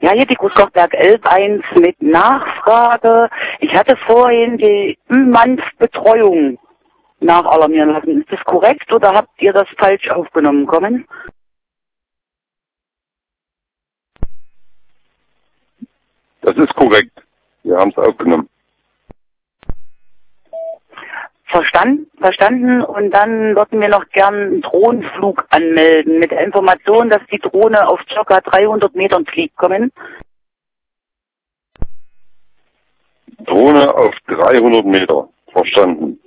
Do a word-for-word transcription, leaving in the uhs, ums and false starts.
Ja, hier die Großkochberg elf eins mit Nachfrage. Ich hatte vorhin die Ü-Manns-Betreuung nachalarmieren lassen. Ist das korrekt oder habt ihr das falsch aufgenommen? Kommen? Das ist korrekt. Wir haben es aufgenommen. Verstanden, verstanden. Und dann würden wir noch gern einen Drohnenflug anmelden mit der Information, dass die Drohne auf ca. dreihundert Metern fliegt. Kommen? Drohne auf dreihundert Meter. Verstanden.